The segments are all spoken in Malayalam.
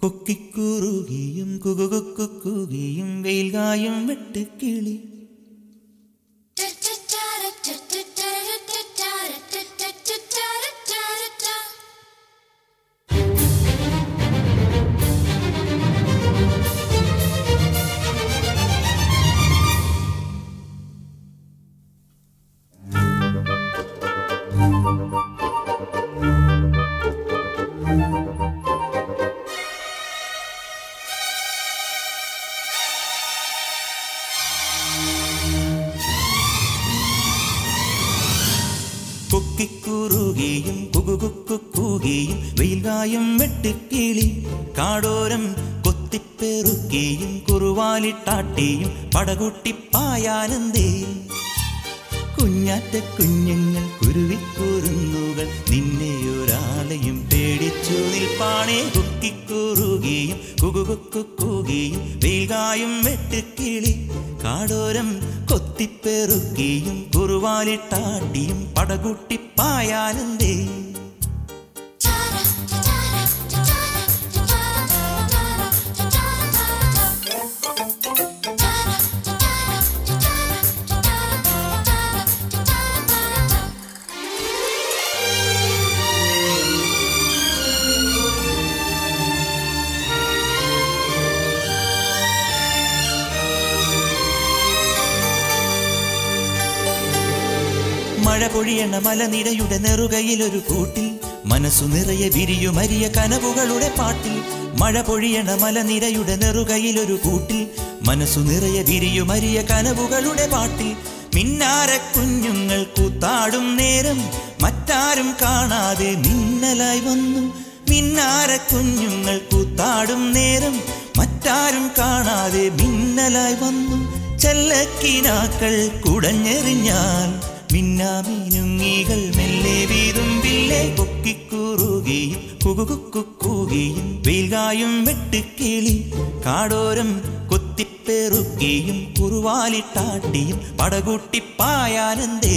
കൊക്കിക്കുറുകിയും കുകുകുക്കുകിയും വെയിൽകായും വെട്ടുകിളി കൊക്കിക്കുറുകിയും കുകുകുക്കുകിയും വെയിൽകായും വെട്ടുകിളി കാടോരം കൊത്തിപ്പെറുക്കിയും കുറുവാലിട്ടാട്ടിയും പടകുട്ടിപ്പായാനന്ദേ കുഞ്ഞാറ്റ കുഞ്ഞുങ്ങൾ കുരുവിക്കുറുന്നുകൾ നിന്നെയൊരാളെയും പേടിച്ചു നിൽപ്പാണേ കൊക്കിക്കുറുകിയും കുകുകുക്കുകിയും വെയിൽകായും വെട്ടുകിളി കാടോരം കൊത്തിപ്പെറുക്കിയും കുറുവാലിട്ടാട്ടിയും പടകുട്ടിപ്പായാനന്ദേ മഴ പൊഴിയണ മലനിരയുടെ നെറുകയിലൊരു കൂട്ടിൽ മനസ്സു നിറയെ വിരിയുമരിയ കനവുകളുടെ പാട്ടിൽ മഴ പൊഴിയണ മലനിരയുടെ നെറുകയിലൊരു കൂട്ടിൽ മനസ്സു നിറയെ വിരിയുമരിയ കനവുകളുടെ പാട്ടിൽ മിന്നാര കുഞ്ഞുങ്ങൾ കൂത്താടും നേരം മറ്റാരും കാണാതെ മിന്നലായി വന്നു മിന്നാര കുഞ്ഞുങ്ങൾ കൂത്താടും നേരം മറ്റാരും കാണാതെ മിന്നലായി വന്നു ചെല്ലക്കിനാക്കൾ കുടഞ്ഞെറിഞ്ഞാൽ മിന്നാമീനുങ്ങികൾ മെല്ലെ വീതുമ്പില്ലേ കൊക്കിക്കുറുകിയും കുകുകുക്കുകിയും വെയിൽകായും വെട്ടുകിളി കാടോരം കൊത്തിപ്പെറുക്കിയും കുറുവാലിട്ടാട്ടിയും പടകുട്ടിപ്പായാനന്ദേ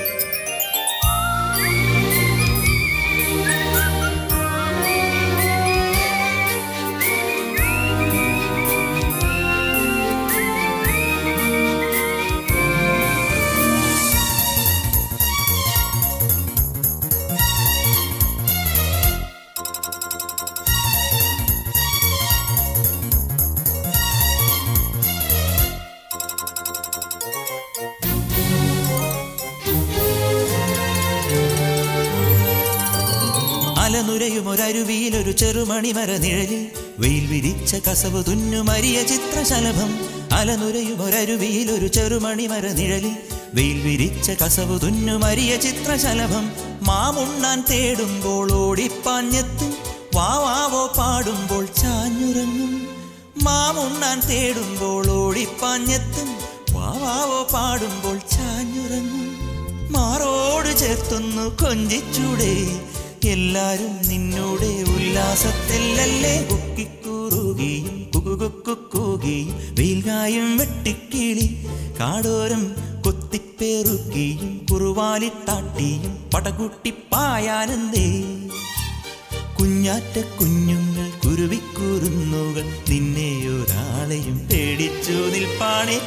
അലനുരയുമൊരരുവിയിലൊരു ചെറുമണിമര നിഴലിൽ വെയിൽ വിരിച്ച കസവ് തുന്നുമരിയ ചിത്രശലഭം അലനുരയുമൊരരുവിയിലൊരു ചെറുമണിമര നിഴലിൽ വെയിൽ വിരിച്ച കസവ് തുന്നുമരിയ ചിത്രശലഭം മാമുണ്ണാൻ തേടുമ്പോൾ ഓടിപ്പാഞ്ഞെത്തും വാവാവോ പാടുമ്പോൾ ചാഞ്ഞുറങ്ങും മാമുണ്ണാൻ തേടുമ്പോൾ ഓടിപ്പാഞ്ഞെത്തും വാവാവോ പാടുമ്പോൾ ചാഞ്ഞുറങ്ങും മാറോട് ചേർത്തൊന്നു കൊഞ്ചിച്ചൂടെ എല്ലാരും നിന്നോടെ ഉല്ലാസത്തിലല്ലേ കൊക്കിക്കുറുകിയും കുകുകുക്കുകിയും വെയിൽകായും വെട്ടുകിളി കാടോരം കൊത്തിപ്പെറുക്കിയും കുറുവാലിട്ടാട്ടിയും പടകുട്ടിപ്പായാനന്ദേ കുഞ്ഞാറ്റ കുഞ്ഞുങ്ങൾ കുരുവിക്കുറുന്നുകൾ നിന്നെയൊരാളെയും പേടിച്ചു നിൽപ്പാണേ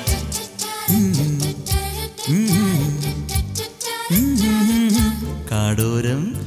കാടോരം